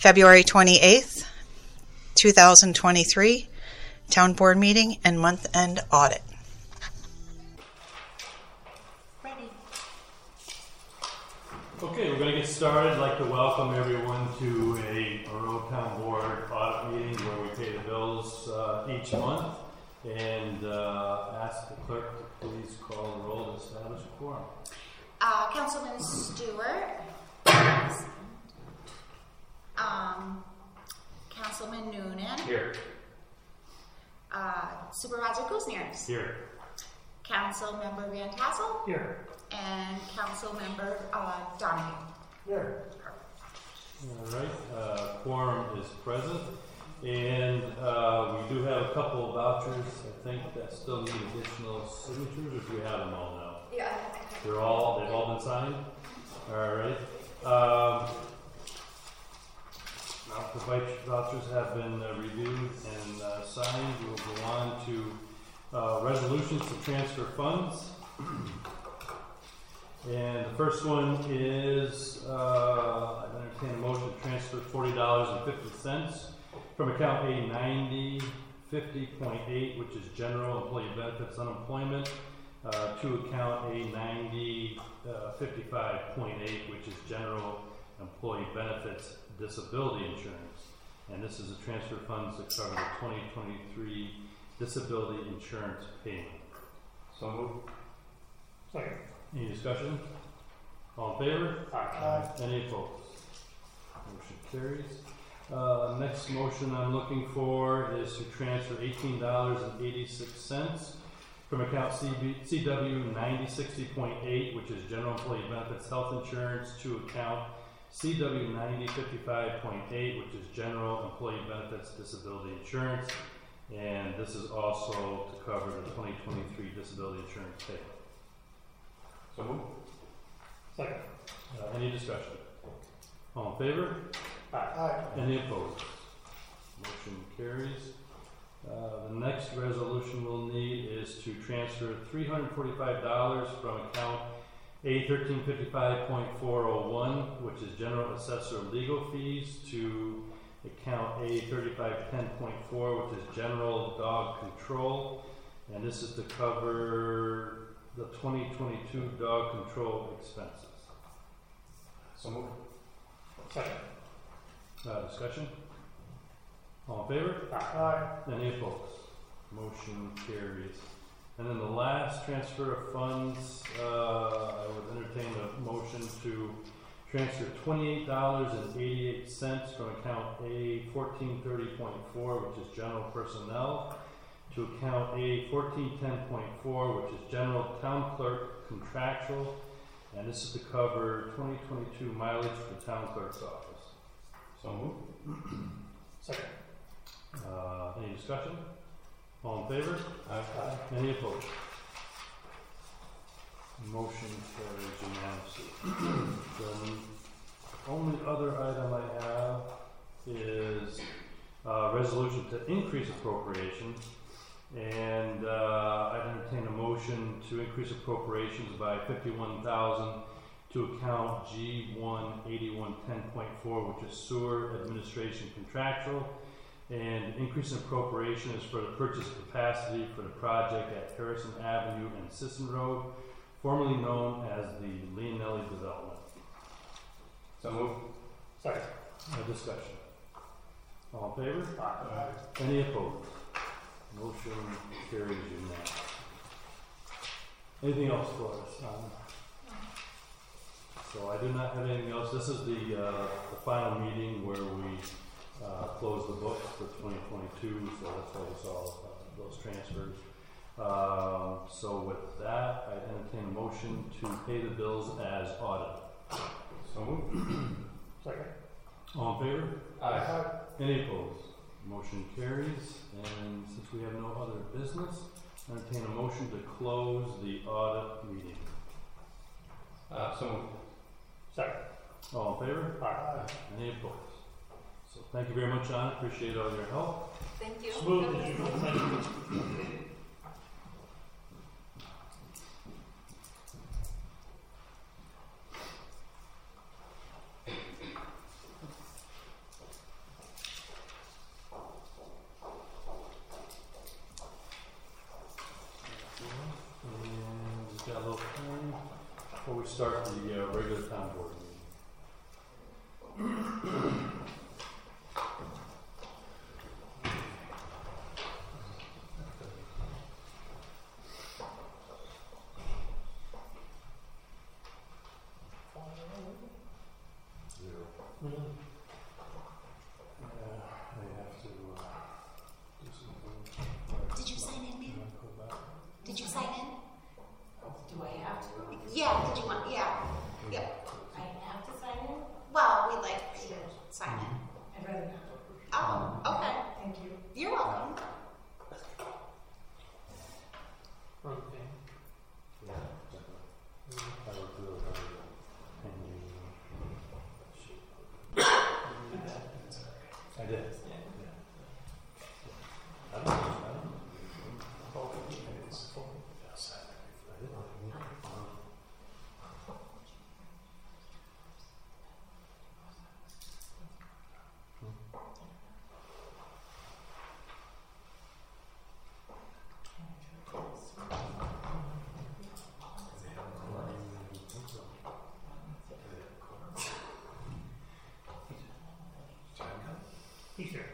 February 28th, 2023, Town Board meeting and month-end audit. Ready. Okay, we're going to get started. I'd like to welcome everyone to a Monroe Town Board audit meeting where we pay the bills each month, and ask the clerk to please call the roll to establish a quorum. Councilman Stewart. Councilman Noonan. Here. Supervisor Kusniers. Here. Councilmember Van Tassel. Here. And Councilmember Donahue. Here. All right, quorum is present, and we do have a couple of vouchers, I think, that still need additional signatures, or do we have them all now? Yeah. They've all been signed? All right. Now the vouchers have been reviewed and signed. We will go on to resolutions to transfer funds. And the first one is, I entertain a motion to transfer $40.50 from account A9050.8, which is general employee benefits unemployment, to account A9055.8, which is general employee benefits disability insurance. And this is a transfer funds to cover the 2023 disability insurance payment. So moved. Second. Any discussion? All in favor? Aye. Any opposed? Motion carries. Next motion I'm looking for is to transfer $18.86 from account CW 9060.8, which is general employee benefits health insurance, to account CW 9055.8, which is general employee benefits disability insurance. And this is also to cover the 2023 disability insurance payment. So moved. Second. Any discussion? All in favor? Aye. Any opposed? Motion carries. The next resolution we'll need is to transfer $345 from account A1355.401, which is general assessor legal fees, to account A3510.4, which is general dog control. And this is to cover the 2022 dog control expenses. So moved. Second. Discussion? All in favor? Aye. Any opposed? Motion carries. And then the last transfer of funds, I would entertain a motion to transfer $28.88 from account A1430.4, which is general personnel, to account A1410.4, which is general town clerk contractual, and this is to cover 2022 mileage for the town clerk's office. So moved. Second. Any discussion? All in favor? Aye. Any opposed? Motion carries unanimously. The only other item I have is resolution to increase appropriations. And I'd entertain a motion to increase appropriations by $51,000 to account G18110.4, which is sewer administration contractual. And increase in appropriation is for the purchase capacity for the project at Harrison Avenue and Sisson Road, formerly known as the Leonelli development. So moved. Second. Discussion. All in favor? Aye. Any opposed? Motion carries unanimously. Anything else for us? So I do not have anything else. This is the final meeting where we close the books for 2022, so that's why we saw those transfers. So with that, I entertain a motion to pay the bills as audited. So moved. Second. All in favor? Aye. Any opposed? Motion carries. And since we have no other business, I entertain a motion to close the audit meeting. So moved. Second. All in favor? Aye. Any opposed? So thank you very much, John. Appreciate all your help. Thank you. Smooth as usual. Thank you. start the regular town board meeting. Did you sign in, ma'am? Did you sign in? Do I have to? Yeah, did you want, yeah. I have to sign in? Well, we'd like to sign in. I'd rather not. Oh, okay. Thank you. You're welcome. I did. He's here.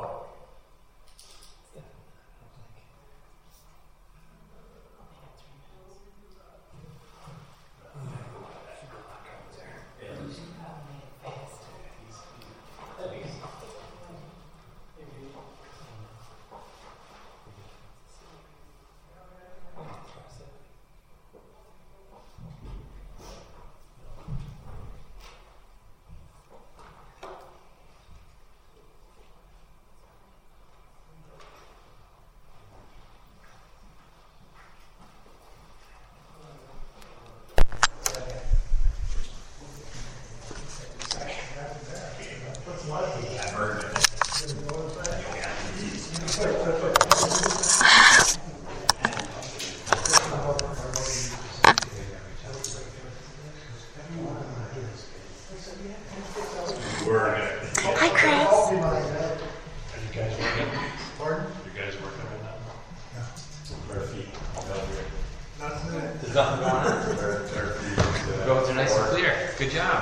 Hi, Chris. Are you guys working? Pardon? You guys working right now? Bare feet. There's nothing going on. Roads are nice and clear. Good job.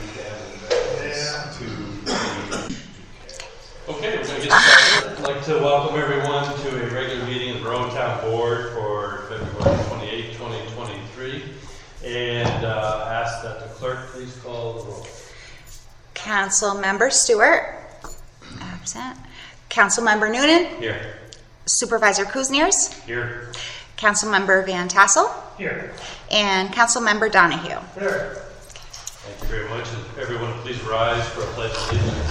Okay, we're going to get started. I'd like to welcome everyone to a regular meeting of the Rowan Town Board for February 28, 2023, and ask that the clerk please call the roll. Councilmember Stewart. Absent. Councilmember Noonan. Here. Supervisor Kuzniers. Here. Councilmember Van Tassel. Here. And Councilmember Donahue. Here. Thank you very much. And everyone, please rise for a pledge of allegiance.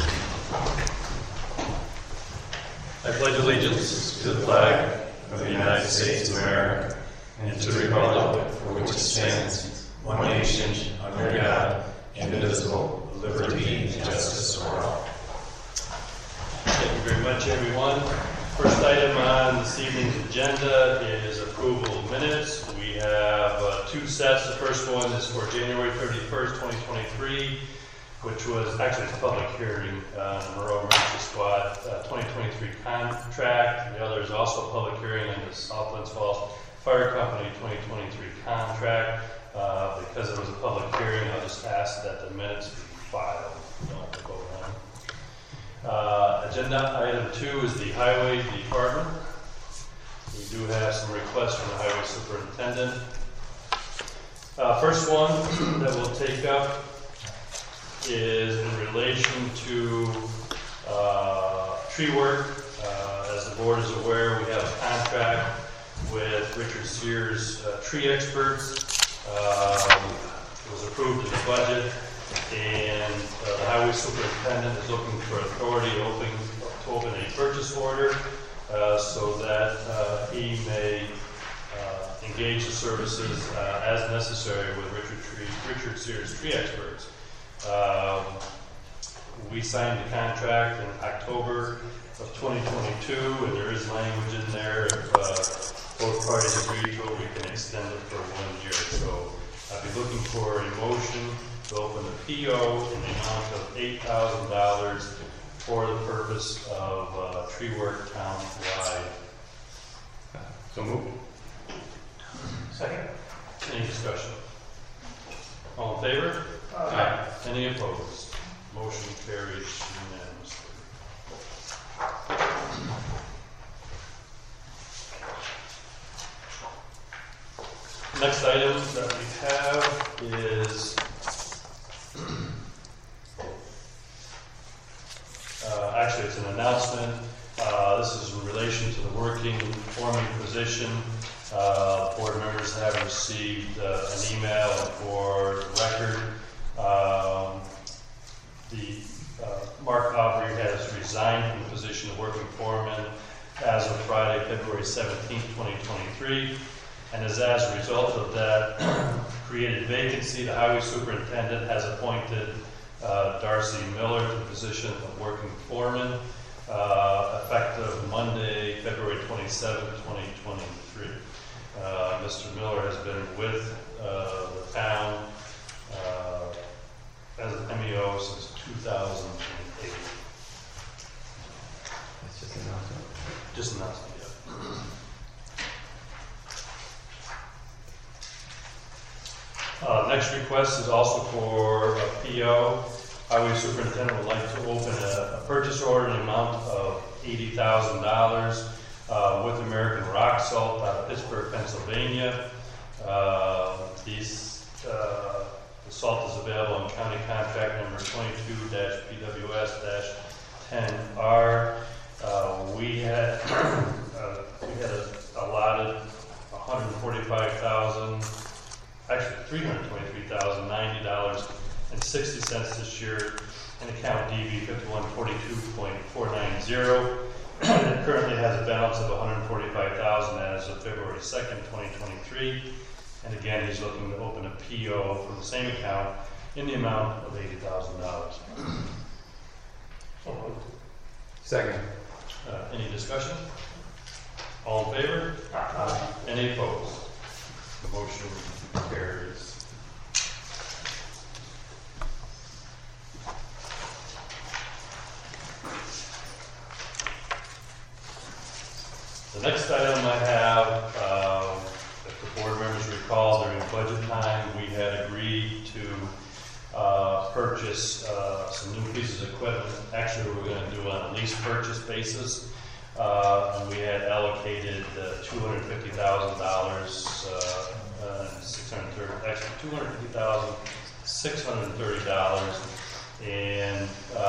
I pledge allegiance to the flag of the United States of America and to the republic for which it stands, one nation, under God, indivisible, with liberty and justice for all. Thank you very much, everyone. First item on this evening's agenda is approval of minutes. We have two sets. The first one is for January 31st, 2023, which was actually a public hearing on the Monroe Emergency Squad 2023 contract. The other is also a public hearing on the South Glens Falls Fire Company 2023 contract. Because it was a public hearing, I'll just ask that the minutes be filed. Don't have to vote on them. Agenda item 2 is the Highway Department. We do have some requests from the Highway Superintendent. First one that we'll take up is in relation to tree work. As the board is aware, we have a contract with Richard Sears Tree Experts. It was approved in the budget, and the Highway Superintendent is looking for authority to open a purchase order so that he may engage the services as necessary with Richard Sears Tree Experts. We signed the contract in October of 2022, and there is language in there. If both parties agree to it, we can extend it for 1 year. So I'll be looking for a motion to open the PO in the amount of $8,000 for the purpose of tree work town-wide. So moved. Second. Any discussion? All in favor? Aye. Any opposed? Motion carries unanimously. Next item that we have is actually it's an announcement. This is in relation to the working foreman position. Board members have received an email for the record. Mark Aubrey has resigned from the position of working foreman as of Friday, February 17th, 2023. And as a result of that created vacancy, the highway superintendent has appointed Darcy Miller to the position of working foreman, effective Monday, February 27th, 2023. Mr. Miller has been with the town as an MEO since 2008. That's just an announcement. Just announced it, yeah. Next request is also for a PO. Highway superintendent would like to open a purchase order in the amount of $80,000 with American Rock Salt out of Pittsburgh, Pennsylvania. The salt is available on county contract number 22-PWS-10R. We had allotted $323,090.60 this year in account DB 5142.490. It currently has a balance of $145,000 as of February 2nd, 2023. And again, he's looking to open a PO from the same account in the amount of $80,000. Second. Any discussion? All in favor? Aye. Any opposed? The motion carries. The next item I have, if the board members recall, during budget time, we had agreed to purchase some new pieces of equipment. Actually, we're going to do it on a lease purchase basis. And we had allocated $250,000, $250,630. And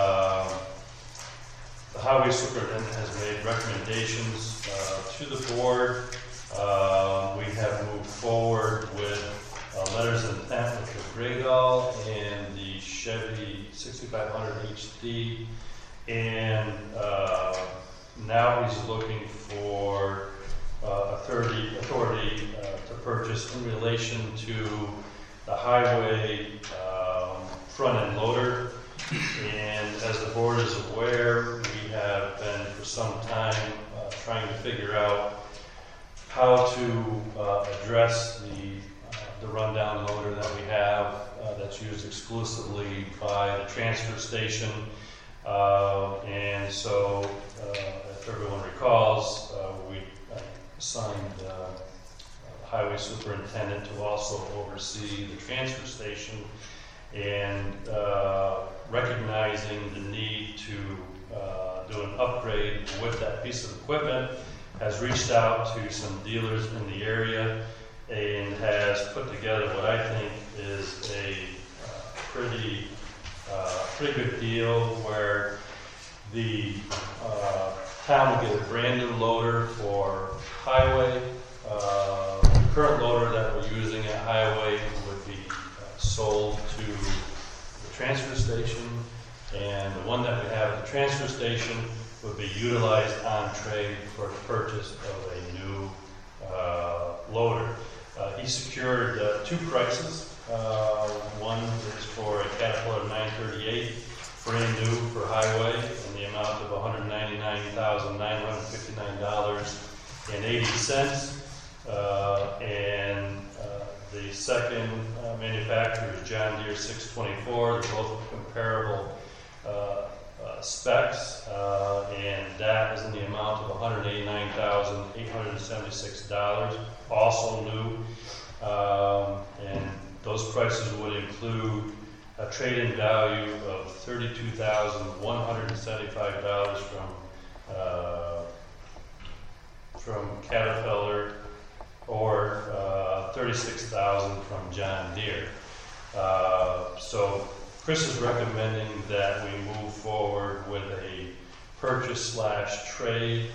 the highway superintendent has made recommendations to the board. We have moved forward with letters of intent with the Gradall and the Chevy 6500 HD. And now he's looking for authority to purchase in relation to the highway front-end loader. And as the board is aware, we have been for some time trying to figure out how to address the rundown loader that we have that's used exclusively by the transfer station. And so, if everyone recalls, we assigned the highway superintendent to also oversee the transfer station, and recognizing the need to do an upgrade with that piece of equipment, has reached out to some dealers in the area and has put together what I think is a pretty good deal, where the town will get a brand new loader for highway. The current loader that we're using at highway would be sold to the transfer station, and the one that we have at the transfer station would be utilized on trade for the purchase of a new loader. He secured two prices. One is for a Caterpillar 938, brand new for highway, in the amount of $199,959.80. And the second manufacturer is John Deere 624. They're both comparable specs, and that is in the amount of $189,876, also new. And Those prices would include a trade-in value of $32,175 from Caterpillar, or $36,000 from John Deere. So Chris is recommending that we move forward with a purchase/trade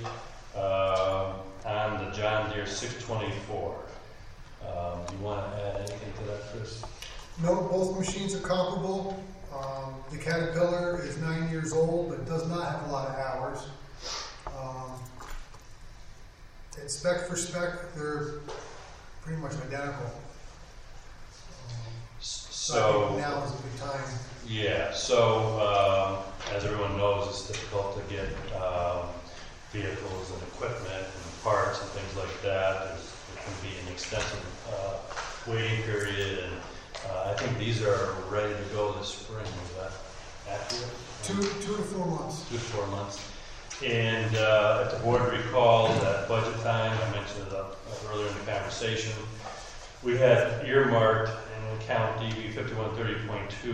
on the John Deere 624. Do you want to add anything to that, Chris? No, both machines are comparable. The Caterpillar is 9 years old, but does not have a lot of hours. It's spec for spec, they're pretty much identical. So I think now is a good time. Yeah, so as everyone knows, it's difficult to get vehicles and equipment and parts and things like that. There can be an extensive waiting period, and I think these are ready to go this spring. Is that accurate? 2 to 4 months. 2 to 4 months. And if the board recalls at budget time, I mentioned it earlier in the conversation, we had earmarked in account DB 5130.2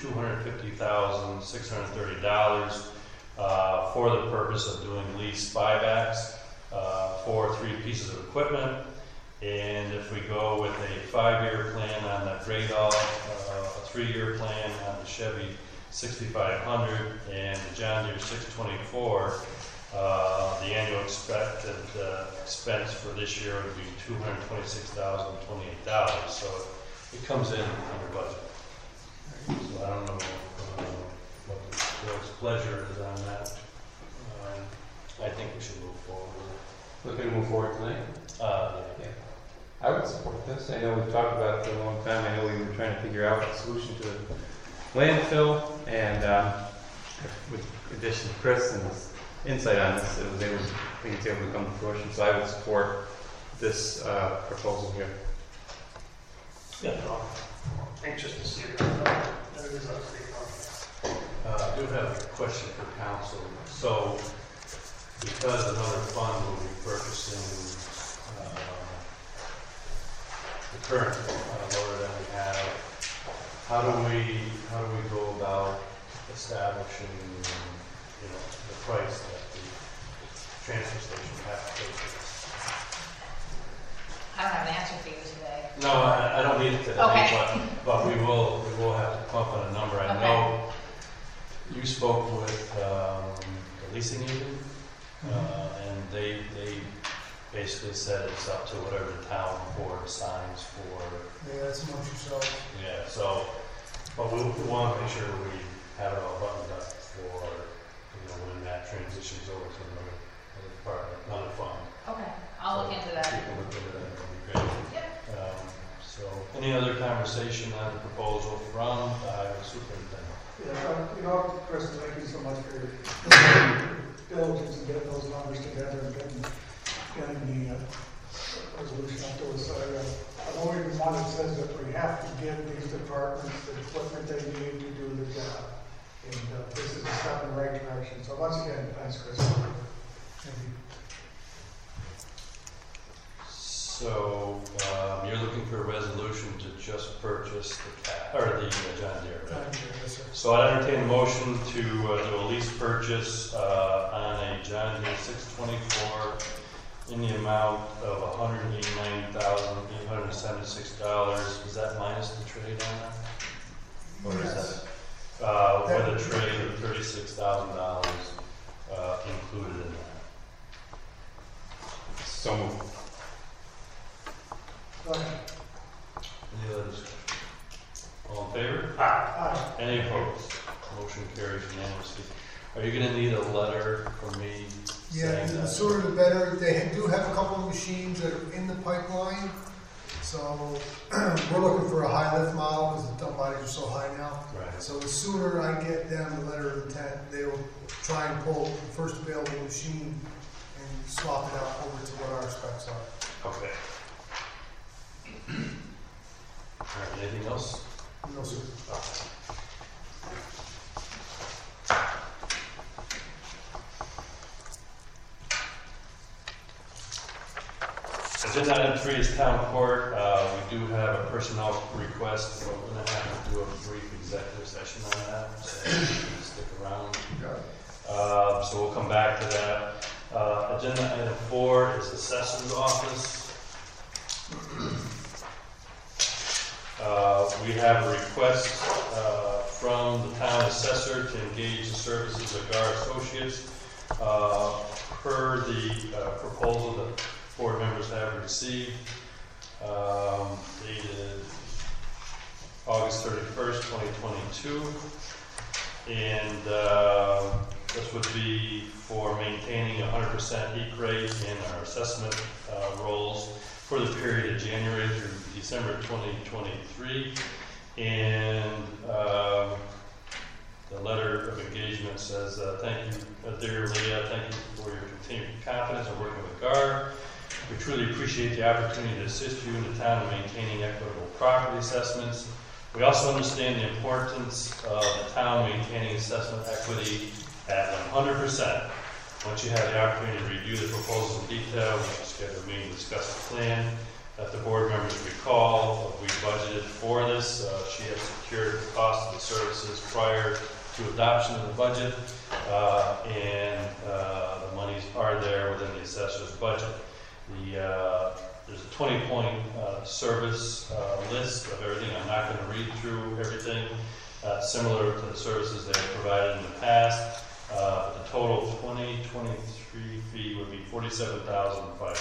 $250,630 for the purpose of doing lease buybacks for 3 pieces of equipment. And if we go with a 5-year plan on the Gradall, a 3-year plan on the Chevy 6500 and the John Deere 624, the annual expected expense for this year would be $226,028. So it comes in your budget. So I don't know what the board's pleasure is on that. I think we should move forward with it. Looking to move forward tonight? Yeah. I would support this. I know we've talked about it for a long time. I know we were trying to figure out a solution to the landfill, and with addition to Chris and his insight on this, it was able to come to fruition. So I would support this proposal here. Yeah, no, anxious to see it. That is a great I do have a question for council. So, because another fund will be purchasing the current loader that we have, how do we go about establishing, the price that the transfer station has to pay for this? I don't have an answer for you today. No, I don't need it today, Okay. but we will have to come up with a number. I Okay. know you spoke with the leasing agent, and they basically said it's up to whatever the town board assigns for. Yeah, that's amongst yourselves. Yeah, so, but we want to make sure we have it all buttoned up for, when that transitions over to another department, another fund. Okay, I'll look into that. You can look into that, that'd be great. Yep. So, any other conversation on the proposal from the highway superintendent? Yeah, Chris, thank you so much for your diligence in getting those numbers together and getting the resolution up to us. I've always wanted to say that we have to give these departments the equipment they need to do the job. And this is a step in the right direction. So once again, thanks, Chris. Thank you. So, you're looking for a resolution to just purchase the John Deere, right? Thank you, yes, sir. So I entertain a motion to do a lease purchase on a John Deere 624 in the amount of $189,876. Is that minus the trade on that? Or is Yes. that with a trade of $36,000 included in that? So moved. Go ahead. Any other discussion? All in favor? Aye. Any opposed? Motion carries unanimously. Are you going to need a letter from me? Yeah, saying the that? sooner the better. They do have a couple of machines that are in the pipeline. So we're looking for a high lift model because the dump bodies are so high now. Right. So the sooner I get them the letter of intent, they will try and pull the first available machine and swap it out over to what our specs are. Okay. All right, anything else? No, sir. As Agenda item 3 is town court. We do have a personnel request, so we're going to have to do a brief executive session on that, so stick around. So we'll come back to that. Agenda item 4 is assessor's office. We have a request from the town assessor to engage the services of GAR Associates per the proposal that board members have received, dated August 31st, 2022. And this would be for maintaining 100% heat rate in our assessment rolls for the period of January through December 2023. And the letter of engagement says, thank you, dear Leah, thank you for your continued confidence in working with GAR. We truly appreciate the opportunity to assist you in the town in maintaining equitable property assessments. We also understand the importance of the town maintaining assessment equity at 100%. Once you have the opportunity to review the proposals in detail, we will schedule a meeting to discuss the plan. That the board members recall, we budgeted for this. She had secured the cost of the services prior to adoption of the budget, and the monies are there within the assessor's budget. There's a 20-point service list of everything. I'm not going to read through everything. Similar to the services they have provided in the past. The total 2023 fee would be $47,500.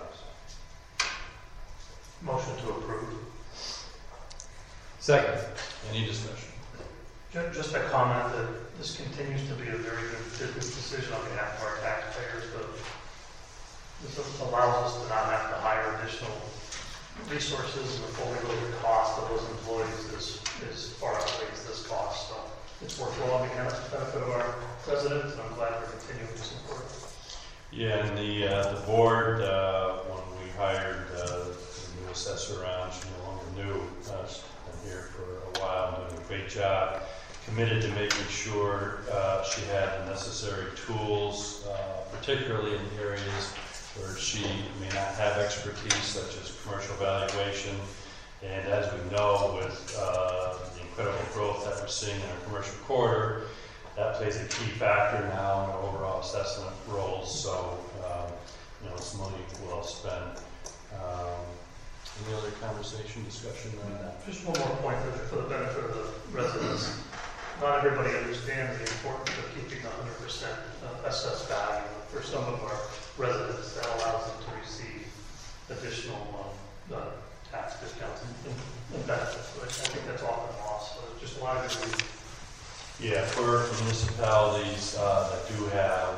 Motion to approve. Second. Any discussion? Just a comment that this continues to be a very good business decision on behalf of our taxpayers. This allows us to not have to hire additional resources, and the fully loaded cost of those employees is far outweighs this cost. So it's worthwhile on behalf of the benefit of our residents, and I'm glad we're continuing to support it. Yeah, and the board, when we hired the new assessor on, she no longer knew. She's been here for a while, doing a great job. Committed to making sure she had the necessary tools, particularly in areas where she may not have expertise, such as commercial valuation. And as we know, with the incredible growth that we're seeing in our commercial corridor, that plays a key factor now in our overall assessment roles. So, it's money well spent. Any other conversation, discussion on that? Just one more point for the benefit of the residents. Not everybody understands the importance of keeping 100% assessed value. For some of our residents, that allows them to receive additional tax discounts and benefits. But I think that's often lost. So just a lot of good reasons. Yeah, for municipalities that do have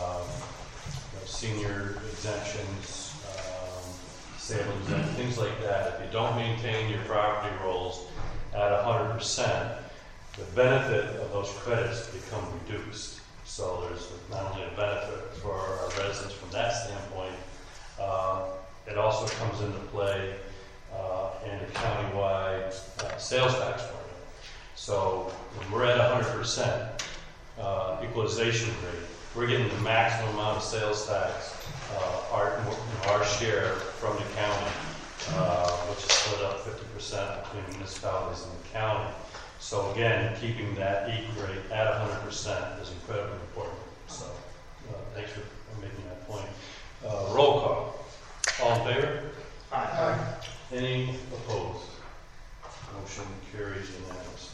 senior exemptions, sale exemptions, things like that, if you don't maintain your property rolls at 100%, the benefit of those credits become reduced. So there's not only a benefit for our residents from that standpoint, it also comes into play in a countywide sales tax program. So when we're at 100% equalization rate, we're getting the maximum amount of sales tax, our share from the county, which is split up 50% between municipalities and the county. So again, keeping that equal rate at 100% is incredibly important. So thanks for making that point. Roll call. All in favor? Aye. Any opposed? Motion carries unanimously.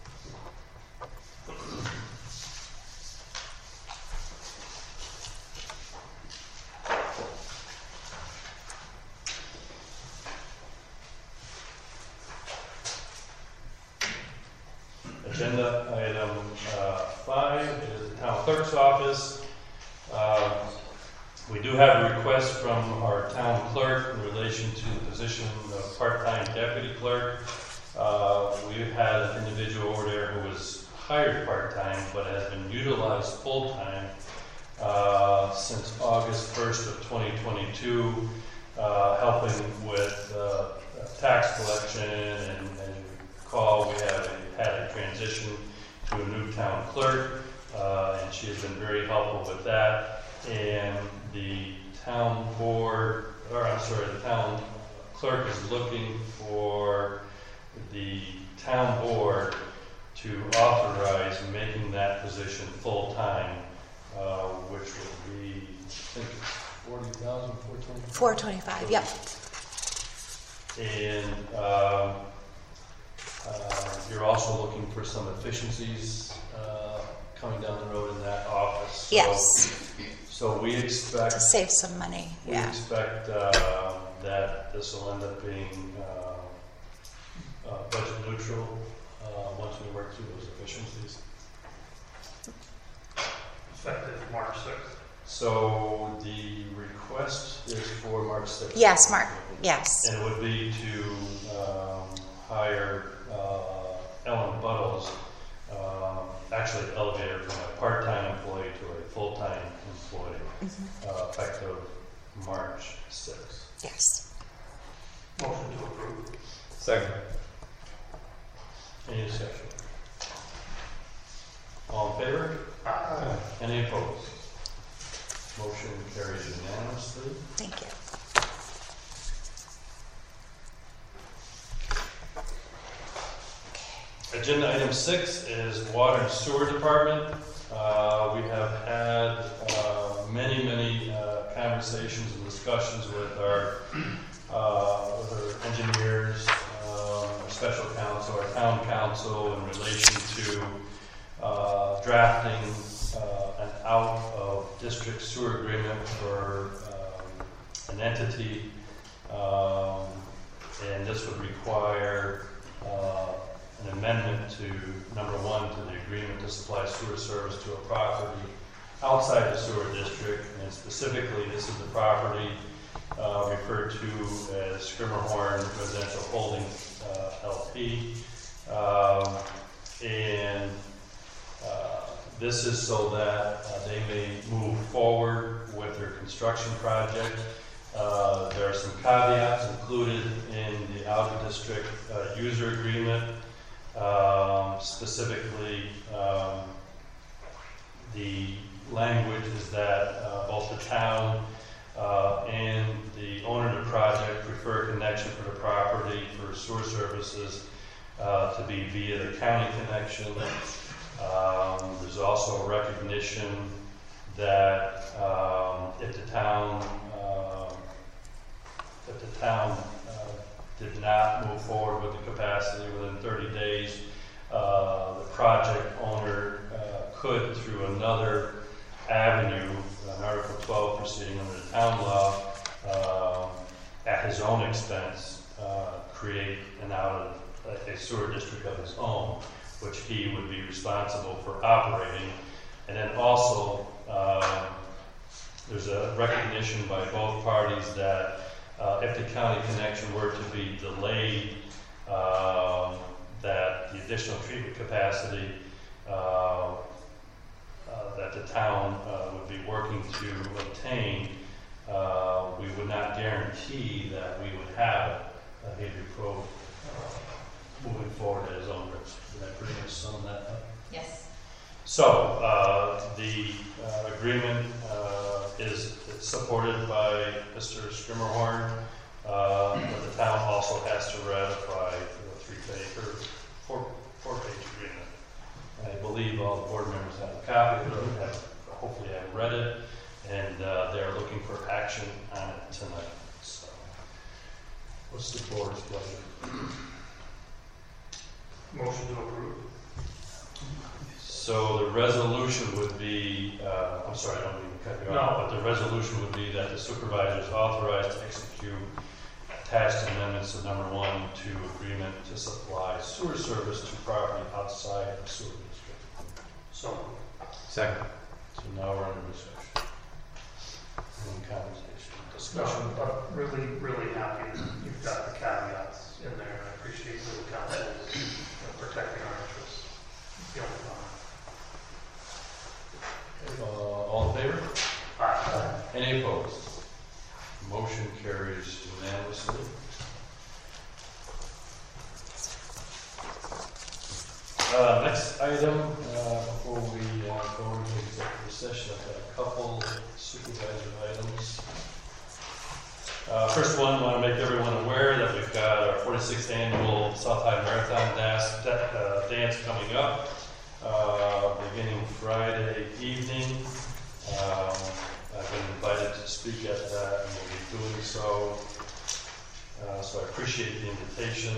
Agenda item 5 is the town clerk's office. We do have a request from our town clerk in relation to the position of part-time deputy clerk. We've had an individual over there who was hired part-time but has been utilized full-time since August 1st of 2022, helping with tax collection, and as you recall, we have had a transition to a new town clerk, and she has been very helpful with that. And the town board the town clerk is looking for the town board to authorize making that position full-time, which would be, I think it's 40,000, 425, yep. And you're also looking for some efficiencies coming down the road in that office. So, Yes, So we expect to save some money, we yeah. expect that this will end up being budget neutral once we work through those efficiencies. Effective March 6th. So the request is for March 6th. Yes, Mark, yes. And it would be to hire Ellen Buttles, actually elevate her from a part-time employee to a full-time employee, effective March 6th. Yes. Motion to approve. Second. Any discussion? All in favor? Aye. Any opposed? Motion carries unanimously. Thank you. Agenda item 6 is Water and Sewer Department. We have had many conversations and discussions with our engineers, our special counsel, our town council in relation to drafting an out-of-district sewer agreement for an entity, and this would require an amendment to, number 1, to the agreement to supply sewer service to a property outside the sewer district, and specifically this is the property referred to as Skimmerhorn Residential Holdings LP, and this is so that they may move forward with their construction project. There are some caveats included in the out-of-district user agreement. Specifically, the language is that both the town and the owner of the project prefer a connection for the property for sewer services to be via the county connection. There's also a recognition that if the town did not move forward with the capacity within 30 days, the project owner could, through another avenue, an Article 12 proceeding under the town law, at his own expense, create a sewer district of his own, which he would be responsible for operating. And then also, there's a recognition by both parties that if the county connection were to be delayed, that the additional treatment capacity that the town would be working to obtain, we would not guarantee that we would have a Hadrian Pro moving forward at his own risk. Did I pretty much sum that up? Yes. So, the agreement is supported by Mr. Skimmerhorn, but the town also has to ratify the four-page agreement. And I believe all the board members have a copy of it, hopefully have read it, and they're looking for action on it tonight. So, what's the board's pleasure? Motion to approve. So the resolution would be, I'm sorry, I don't mean to cut you off, but the resolution would be that the supervisor is authorized to execute attached amendments of number 1 to agreement to supply sewer service to property outside the sewer district. So. Second. So now we're under discussion. Any conversation, discussion? No, but really happy that you've got the caveats in there, and I appreciate the council protecting our interests. The only one. All in favor? Aye. Any opposed? Motion carries unanimously. Next item, before we go into executive session, I've got a couple supervisor items. First one, I want to make everyone aware that we've got our 46th annual South High Marathon dance coming up, beginning Friday evening. I've been invited to speak at that, and will be doing so. So I appreciate the invitation.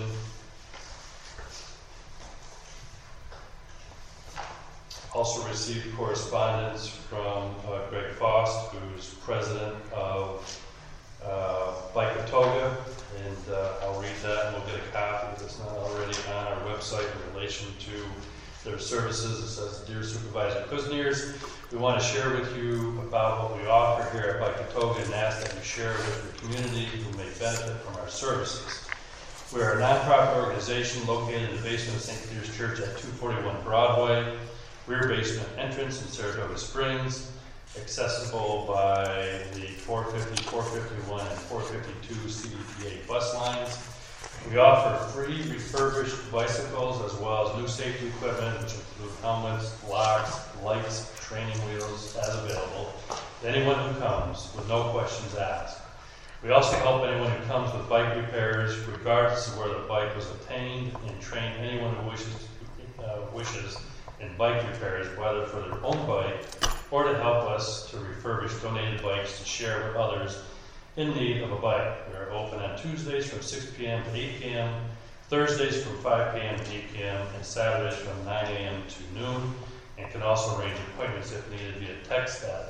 Also received correspondence from Greg Faust, who's president of Bike-A-Toga, and I'll read that and we'll get a copy if it's not already on our website in relation to their services. It says, "Dear Supervisor Kuzniers, we want to share with you about what we offer here at Bike-A-Toga and ask that you share with your community who may benefit from our services. We are a nonprofit organization located in the basement of St. Peter's Church at 241 Broadway, rear basement entrance in Saratoga Springs, accessible by the 450, 451, and 452 CDPA bus lines. We offer free refurbished bicycles as well as new safety equipment, which include helmets, locks, lights, training wheels as available to anyone who comes with no questions asked. We also help anyone who comes with bike repairs, regardless of where the bike was obtained, and train anyone who wishes in bike repairs, whether for their own bike or to help us to refurbish donated bikes to share with others in need of a bike. We are open on Tuesdays from 6 p.m. to 8 p.m., Thursdays from 5 p.m. to 8 p.m., and Saturdays from 9 a.m. to noon, and can also arrange appointments if needed via text at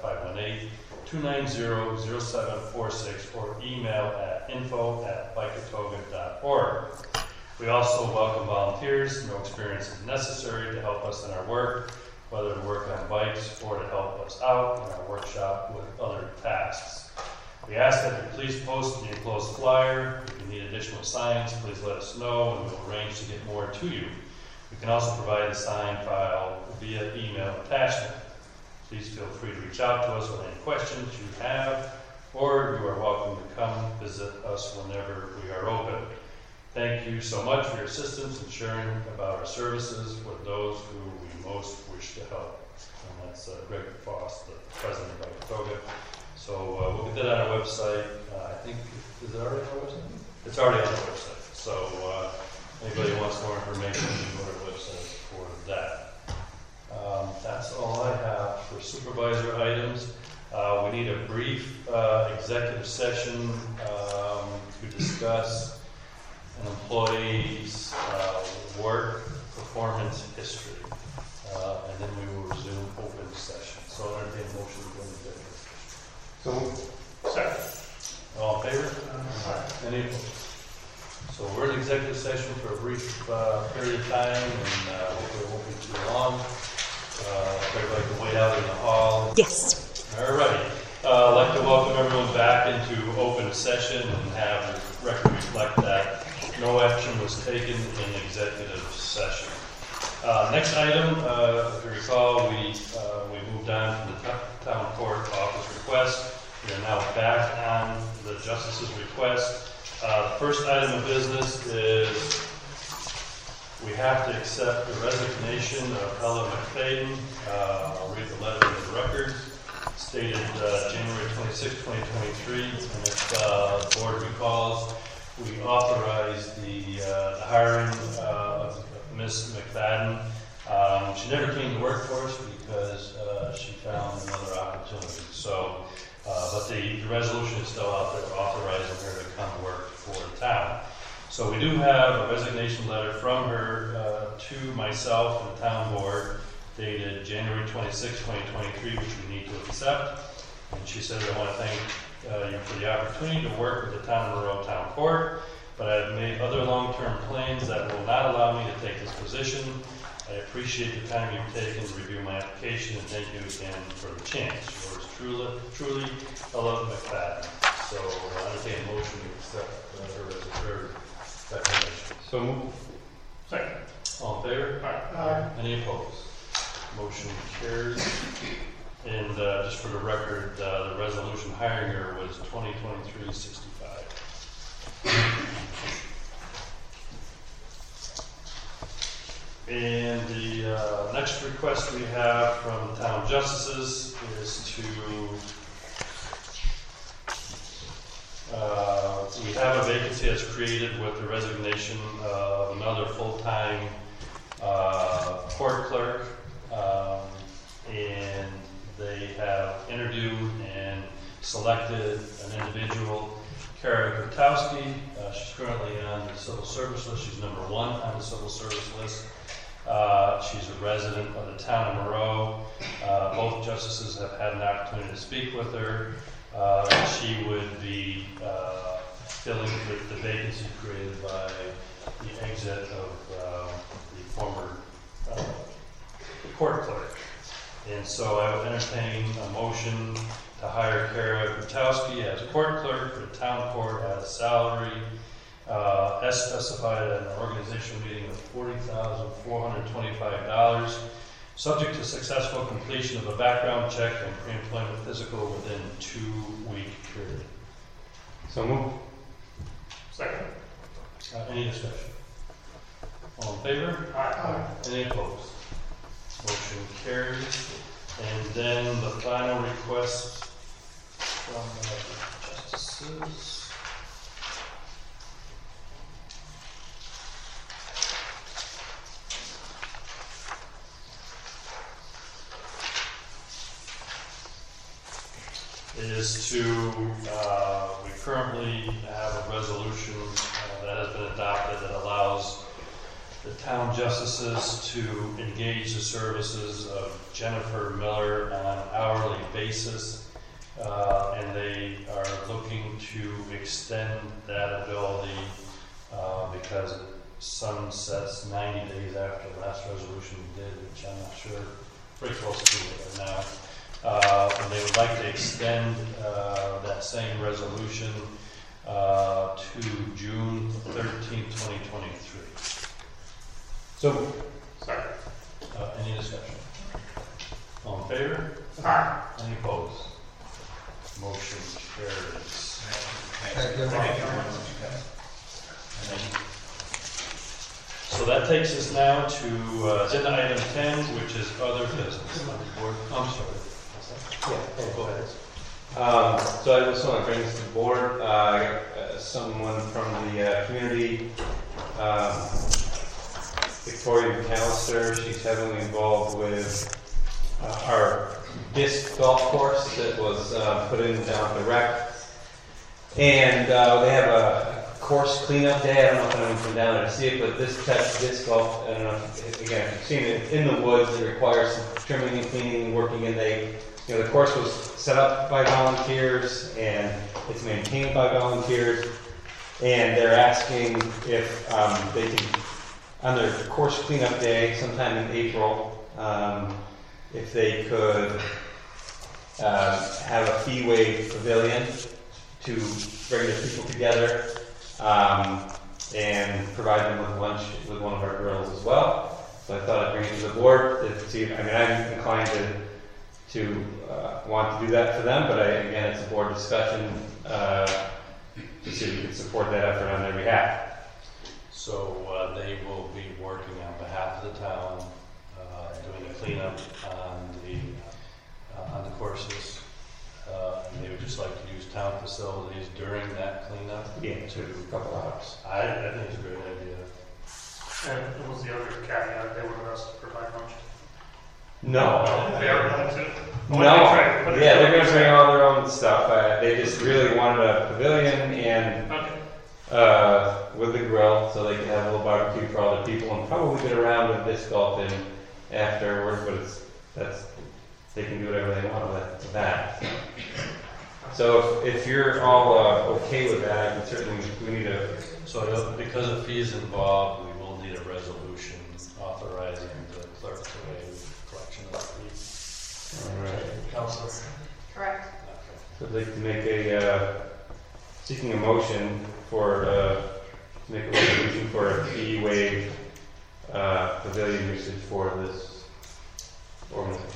518-290-0746 or email at info@bikeatoga.org. We also welcome volunteers. No experience is necessary to help us in our work, whether to work on bikes or to help us out in our workshop with other tasks. We ask that you please post the enclosed flyer. If you need additional signs, please let us know and we'll arrange to get more to you. We can also provide the sign file via email attachment. Please feel free to reach out to us with any questions you have, or you are welcome to come visit us whenever we are open. Thank you so much for your assistance in sharing about our services with those who we most wish to help. And that's Greg Faust, the president of Bike-A-Toga. So we'll get that on our website. I think, is it already on our website? It's already on our website. So anybody who wants more information, you can go to our website for that. That's all I have for supervisor items. We need a brief executive session to discuss an employee's work performance history. And then we will resume open session. So I'll entertain a motion to go into executive session. So, Second. All in favor? Any opposed? So we're in executive session for a brief period of time, and hopefully it won't be too long. Everybody can wait out in the hall. Yes. All right. I'd like to welcome everyone back into open session and have the record reflect that no action was taken in executive session. Next item, if you recall, we moved on from the town court office request. We are now back on the justice's request. The first item of business is we have to accept the resignation of Ella McFadden. I'll read the letter in the record. Stated January 26, 2023. And if the board recalls, we authorized the hiring of Ms. McFadden. She never came to work for us because she found another opportunity. So, but the resolution is still out there authorizing her to come work for the town. So we do have a resignation letter from her to myself and the town board dated January 26, 2023, which we need to accept. And she said, I want to thank you for the opportunity to work with the Town of Monroe Town Court, but I've made other long-term plans that will not allow me to take this position. I appreciate the time you've taken to review my application, and thank you again for the chance. Yours truly, Ella McFadden. So I entertain a motion to accept her as a third declaration. so move. Second. All in favor? Aye. Any opposed? Motion carries. And just for the record, the resolution hiring her was 2023-65. And the next request we have from the town justices is to We have a vacancy that's created with the resignation of another full-time court clerk, and they have interviewed and selected an individual, Kara Gutowski. She's currently on the civil service list. She's number 1 on the civil service list. She's a resident of the town of Moreau. Both justices have had an opportunity to speak with her. She would be filling the vacancy created by the exit of the former court clerk. And so I would entertain a motion to hire Kara Gutowski as court clerk for the town court at a salary as specified at an organizational meeting of $40,425, subject to successful completion of a background check and pre-employment physical within 2-week period. So move. Second. Any discussion? All in favor? Aye. Any opposed? Motion carries. And then the final request from the justices. Is to, we currently have a resolution that has been adopted that allows the town justices to engage the services of Jennifer Miller on an hourly basis, and they are looking to extend that ability because it sunsets 90 days after the last resolution we did, which I'm not sure, pretty close to it right now. And they would like to extend that same resolution to June 13, 2023. So Second. Any discussion? All in favor? Aye. Any opposed? Motion carries. Thank you. So that takes us now to agenda item 10, which is other business. I'm sorry. Yeah. Go ahead. So I just want to bring this to the board. I got someone from the community, Victoria McAllister. She's heavily involved with our disc golf course that was put in down at the rec. And they have a course cleanup day. I don't know if anyone's been down there to see it, but this type of disc golf, I don't know if you've seen it in the woods. It requires some trimming and cleaning and working, and the course was set up by volunteers and it's maintained by volunteers, and they're asking if they can, on their course cleanup day sometime in April, if they could have a fee waive pavilion to bring the people together and provide them with lunch with one of our girls as well. So I thought I'd bring it to the board to see if, I'm inclined to want to do that for them, but again, it's a board discussion to see if we can support that effort on their behalf. So they will be working on behalf of the town, doing the cleanup on the courses. And they would just like to use town facilities during that cleanup. Yeah, to a couple hours. I think it's a great idea. And what was the other caveat? They wanted us to provide lunch. No. They are going to? No. Yeah, they're going to bring all their own stuff. They just really wanted a pavilion and with the grill, so they could have a little barbecue for all the people and probably get around with disc golfing afterwards. But they can do whatever they want with that. So if you're all okay with that, I can certainly, we need a. So because of fees involved, we will need a resolution authorizing the clerk to waive collection of the fees. All right. Counselor? Correct. So I'd like to make seeking a motion to make a resolution for a fee waive pavilion usage for this organization.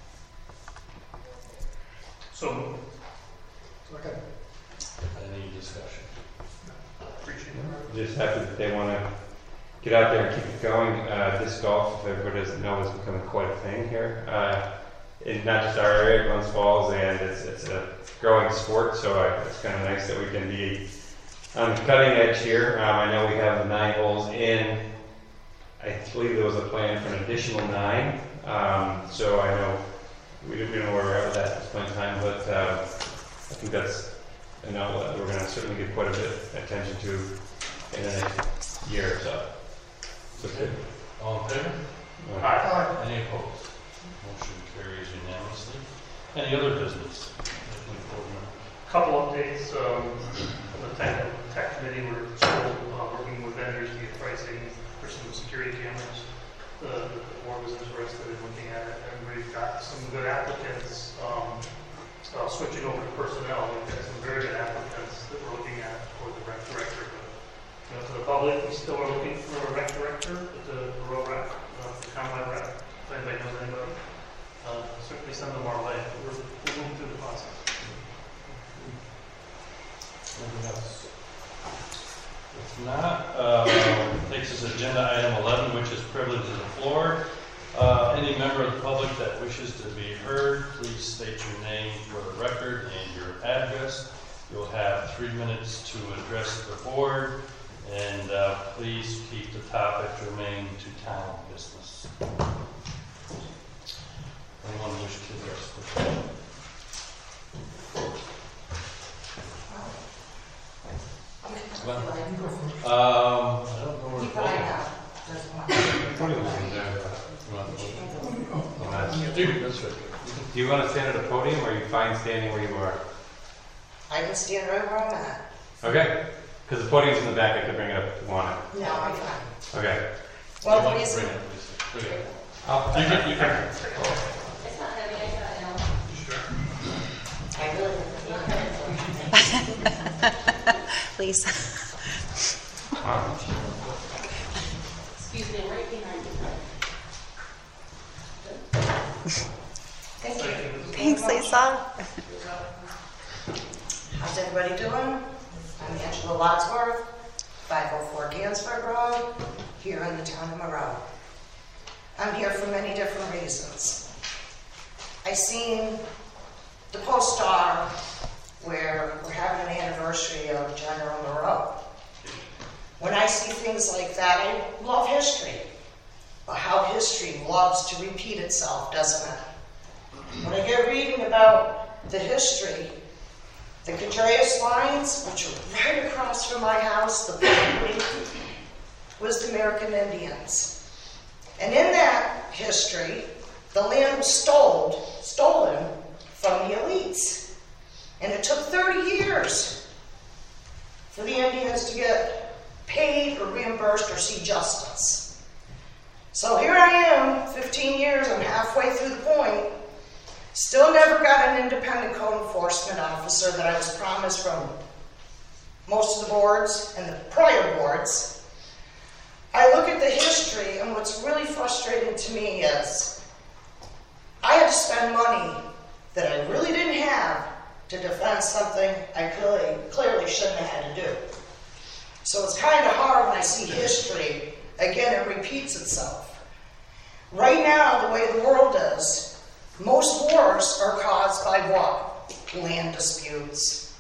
So, Okay. Any discussion? appreciate it. Just happy that they want to get out there and keep it going. Disc golf, if everybody doesn't know, is becoming quite a thing here. In not just our area, Glens Falls, and it's a growing sport, so it's kind of nice that we can be On the cutting edge here, I know we have the 9 holes in. I believe there was a plan for an additional 9. So I know we don't know where we're at with that at this point in time, but I think that's an outlet we're going to certainly give quite a bit of attention to in the next year or so. Okay. All in favor? Aye. Any opposed? Motion carries unanimously. Any other business? Couple updates. The tech committee, we're still working with vendors to get pricing for some security cameras. The board was interested in looking at it, and we've got some good applicants. Switching over to personnel, we've got some very good applicants that we're looking at for the rec director. But, to the public, we still are looking for a rec director, the rural rec, the county rec. If anybody knows anybody, certainly send them our way. We're moving through the process. Anything else? If not, takes us to agenda item 11, which is privilege of the floor. Any member of the public that wishes to be heard, please state your name for the record and your address. You'll have 3 minutes to address the board, and please keep the topic germane to town business. Anyone wish to address the board? I don't know where the Do you want to stand at a podium, or are you fine standing where you are? I can stand right where I'm at. Okay. Because the podium's in the back. I could bring it up if you want it. No, I'm fine. Okay. Well, the reason, Bring it, Lisa. Bring it. You can. It's not heavy, I got it. I really Please. Excuse me, right behind you. Thank you. Thanks, Lisa. How's everybody doing? I'm Angela Wadsworth, 504 Gansford Road, here in the town of Monroe. I'm here for many different reasons. I seen the Post-Star where we're having an anniversary of General Monroe. When I see things like that, I love history. But how history loves to repeat itself, doesn't it? When I get reading about the history, the Cadreas lines, which are right across from my house, the property, was the American Indians. And in that history, the land was stolen from the elites. And it took 30 years for the Indians to get paid or reimbursed or see justice. So here I am, 15 years, I'm halfway through the point, still never got an independent code enforcement officer that I was promised from most of the boards and the prior boards. I look at the history, and what's really frustrating to me is I had to spend money that I really didn't have to defend something I clearly shouldn't have had to do. So it's kind of hard when I see history, again, it repeats itself. Right now, the way the world is, most wars are caused by what? Land disputes.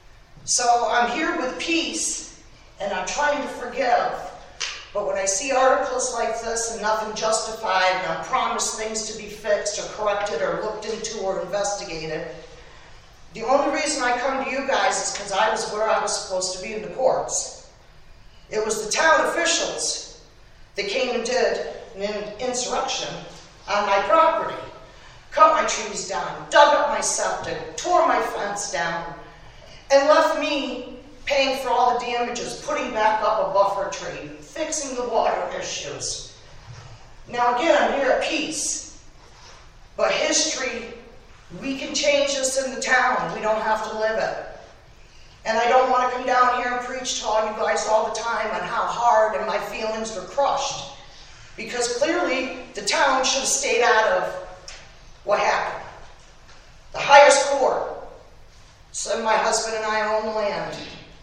So I'm here with peace, and I'm trying to forgive. But when I see articles like this and nothing justified, and I'm promised things to be fixed or corrected or looked into or investigated, the only reason I come to you guys is because I was where I was supposed to be in the courts. It was the town officials that came and did an insurrection on my property. Cut my trees down, dug up my septic, tore my fence down, and left me paying for all the damages, putting back up a buffer tree, fixing the water issues. Now again, I'm here at peace, but history, we can change this in the town. We don't have to live it. And I don't want to come down here and preach to all you guys all the time on how hard and my feelings were crushed, because clearly the town should have stayed out of what happened. The highest court said my husband and I own the land.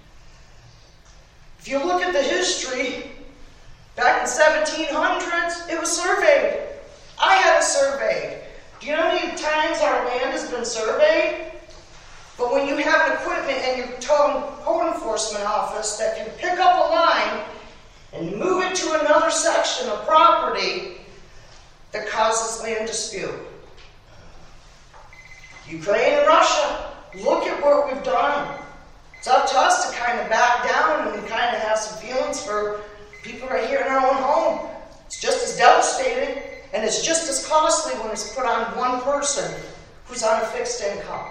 If you look at the history, back in 1700s, it was surveyed. I had it surveyed. Do you know how many times our land has been surveyed? But when you have an equipment in your code enforcement office that can pick up a line and move it to another section of property that causes land dispute. Ukraine and Russia, look at what we've done. It's up to us to kind of back down and kind of have some feelings for people right here in our own home. It's just as devastating, and it's just as costly when it's put on one person who's on a fixed income.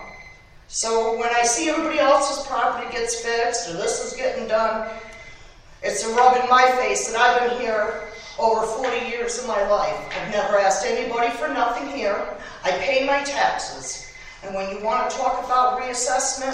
So when I see everybody else's property gets fixed, or this is getting done, it's a rub in my face that I've been here over 40 years of my life. I've never asked anybody for nothing here. I pay my taxes. And when you want to talk about reassessment,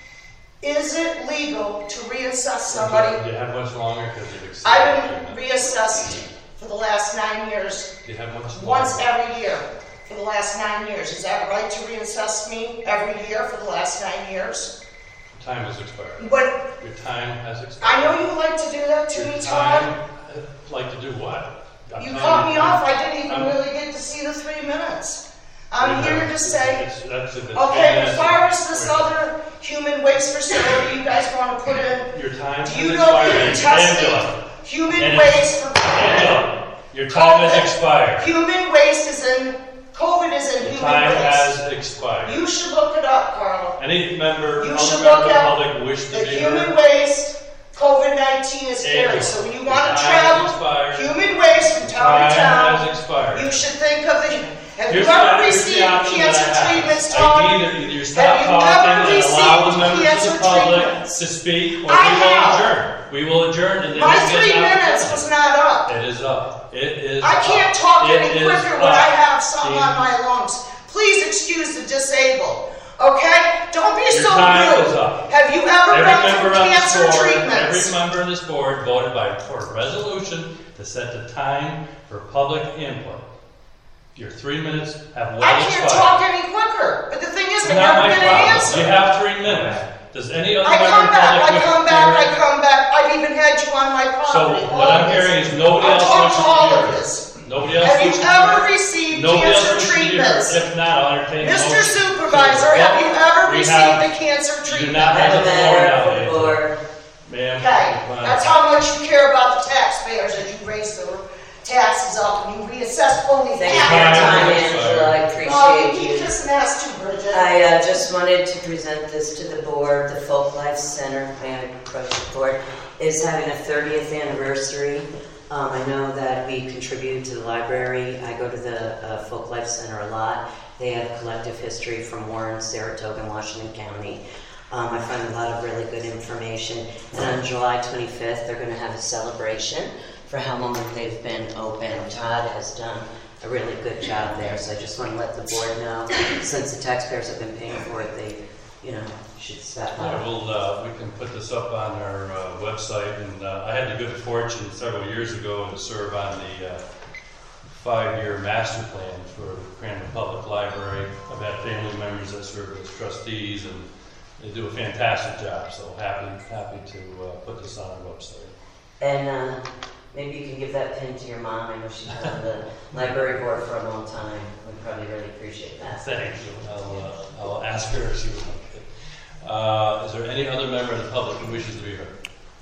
is it legal to reassess somebody? Do you have much longer? Because you've exceeded. I've been reassessed for the last 9 years. Do you have much longer? Once every year for the last 9 years. Is that right to reassess me every year for the last 9 years? Time has expired. But Your time has expired. I know you like to do that to me, Todd. Like to do what? You cut me off. I didn't even really get to see the 3 minutes. I'm here to say, okay, as far as this other human waste facility you guys want to put in, Your time do you has know expired. people testing Angela. human waste for Angela, your time has expired. Human waste is in, COVID is in Your human time waste. has expired. You should look it up, Carla. Any member, You other should member of look the at public wish to the be human heard? waste, COVID-19 is scary. Angela, So when you your want to time travel, has expired. human waste from town to Time town, has expired. you should think of the, have you Here's ever the received option that cancer I have. treatments, I Tom? can either you stop Have you talking ever and allow the received members of cancer the public treatments? to speak, or I we will have. adjourn. We will adjourn, and then My we'll get 3 an minutes opportunity. was not up. It is up. It is I can't up. talk It any is quicker when up. I have something on Jean, my lungs. Please excuse the disabled. Okay? Don't be Your so time rude. is up. Have you ever Every been member through on this cancer board, treatments? every member on this board voted for a resolution to set the time for public input. Your 3 minutes have well I can't expired. talk any quicker. But the thing is, It's I not never my get an problem. answer. You have 3 minutes. Does any other I member come of the back, public I come back, wish I to hear? come back. I've even had you on my So property. what I'm hearing is nobody I'll else talk wishes to to all hear of it. this. Nobody else Have you wishes to hear ever it. received Nobody else cancer wishes to hear it. treatments? If not, I'll entertain a Mr. motion. Supervisor, have you ever We received have- the cancer You do treatment? not have the floor now, Madam Angela. Board. Ma'am. Okay, fine. that's how much you care about the taxpayers, that you raise the taxes up and you reassess only Thank you for half. your time, Fine. Angela. I Oh, you appreciate keep you. kissing ass too, Bridget. I just wanted to present this to the board. The Folk Life Center, may I approach the board, is having a 30th anniversary. I know that we contribute to the library. I go to the Folk Life Center a lot. They have collective history from Warren, Saratoga, and Washington County. I find a lot of really good information. And on July 25th, they're going to have a celebration for how long they've been open. Todd has done a really good job there, so I just want to let the board know, since the taxpayers have been paying for it, they, should stop Yeah, by. we can put this up on our website, and I had the good fortune several years ago to serve on the 5-year master plan for the Crandon Public Library. I've had family members that serve as trustees, and they do a fantastic job, so happy to put this on our website. And maybe you can give that pin to your mom. I know she's been on the library board for a long time. We'd probably really appreciate that. Thank you. I'll ask her if she would like it. Is there any other member of the public who wishes to be heard?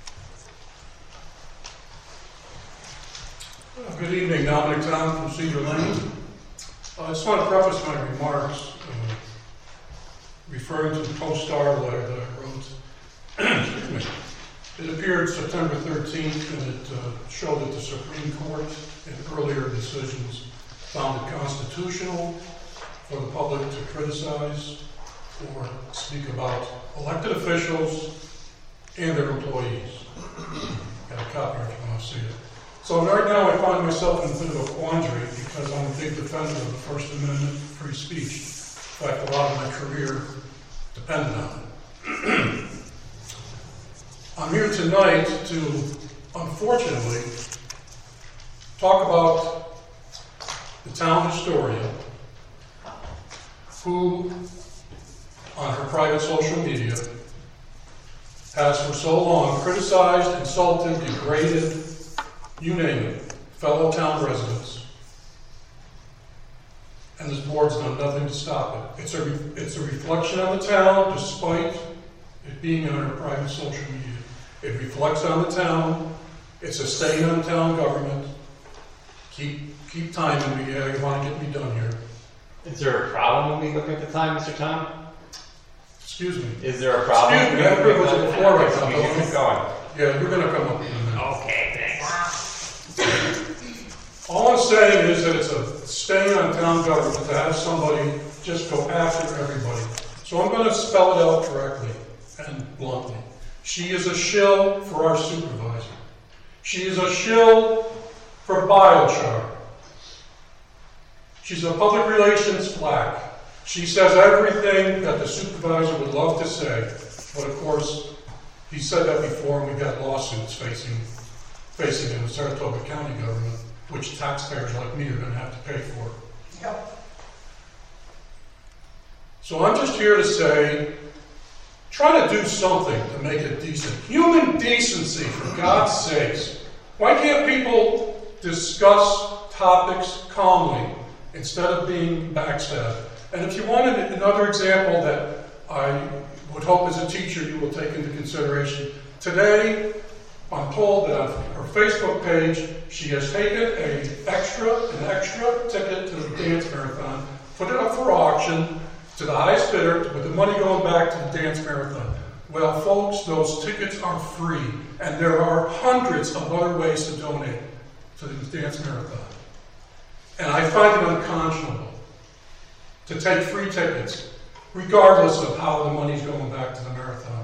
Good evening, Dominic Tom from Cedar Lane. I just want to preface my remarks referring to the Post-Star letter that I wrote. Excuse me. It appeared September 13th, and it showed that the Supreme Court in earlier decisions found it constitutional for the public to criticize or speak about elected officials and their employees. Got a copy if you want to see it. So right now I find myself in a bit of a quandary because I'm a big defender of the First Amendment free speech. In fact, a lot of my career depended on it. I'm here tonight to, unfortunately, talk about the town historian who, on her private social media, has for so long criticized, insulted, degraded, you name it, fellow town residents. and this board's done nothing to stop it. It's a reflection on the town, despite it being on our private social media. It reflects on the town. It's a stain on town government. Keep timing me. You want to get me done here. Is there a problem when we look at the time, Mr. Tom? Excuse me. Is there a problem? Excuse me, I have privilege of the floor right now. You keep going. Yeah, you're going to come up in a minute. Okay, thanks. All I'm saying is that it's a stain on town government to have somebody just go after everybody. So I'm going to spell it out correctly and bluntly. She is a shill for our supervisor. She is a shill for biochar. She's a public relations flack. She says everything that the supervisor would love to say, but of course, he said that before and we got lawsuits facing in the Saratoga County government, which taxpayers like me are going to have to pay for. Yep. So I'm just here to say, try to do something to make it decent. Human decency, for God's sakes. Why can't people discuss topics calmly instead of being backstabbed? And if you wanted another example that I would hope as a teacher you will take into consideration, today I'm told that on her Facebook page she has taken an extra ticket to the dance marathon, put it up for auction to the highest bidder with the money going back to the dance marathon. Well, folks, those tickets are free, and there are hundreds of other ways to donate to the dance marathon. And I find it unconscionable to take free tickets, regardless of how the money's going back to the marathon.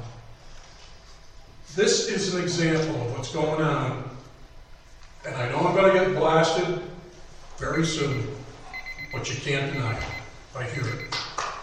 This is an example of what's going on, and I know I'm going to get blasted very soon, but you can't deny it. I hear it.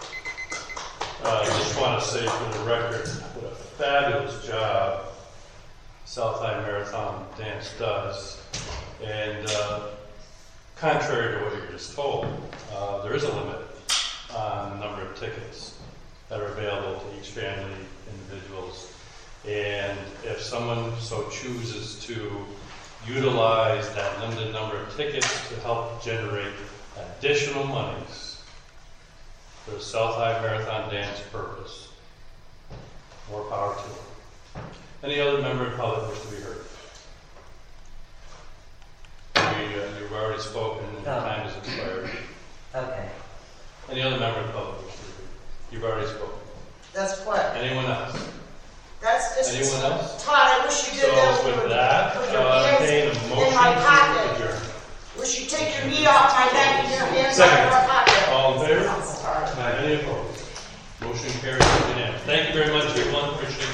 I just want to say for the record, what a fabulous job South High Marathon Dance does. And contrary to what you were just told, there is a limit on the number of tickets that are available to each family, individuals. And if someone so chooses to utilize that limited number of tickets to help generate additional monies for the South High Marathon Dance purpose, more power to them. Any other member of the public wish to be heard? You've already spoken and your time has expired. Okay. Any other member of the public wish to be heard? You've already spoken. That's what. Anyone else? That's just. Anyone else? Todd, I wish you did that So with with that, with your entertain a hands motion in my to pocket. adjourn. Wish you take your knee off my neck and your hands out Second. of my pocket. All in favor? I'm sorry. Any opposed? Motion carries unanimously. Thank you very much, everyone. Appreciate